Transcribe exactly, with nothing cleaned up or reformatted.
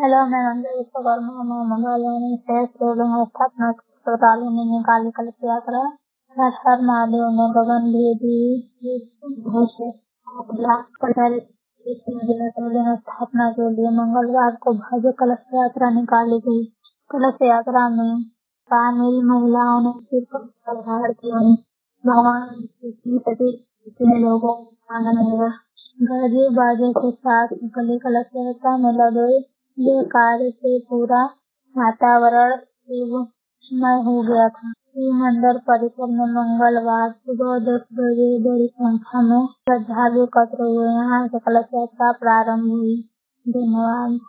Hello, मैं मंदिर विश्वकर्मा मां मंगलवाणी से शिवलिंग स्थापना श्रद्धालुओं ने निकाली कलश यात्रा। हर हर महादेव ने गगन भेदी शिवलिंग स्थापना के लिए मंगलवार को भव्य कलश यात्रा निकाली गई। कलश यात्रा में शामिल महिलाओं ने सिर पर धारण किया। भगवान की प्रति लोगों को आनंद मिला। गाजे बाजे के साथ निकली कलश यात्रा में लगे ये कार्य से पूरा वातावरण शिवमय हो गया था। शिव मंदिर परिसर में मंगलवार सुबह दस बजे बड़ी संख्या में श्रद्धालु एकत्र हुए। यहाँ से कलश यात्रा प्रारंभ हुई। धन्यवाद।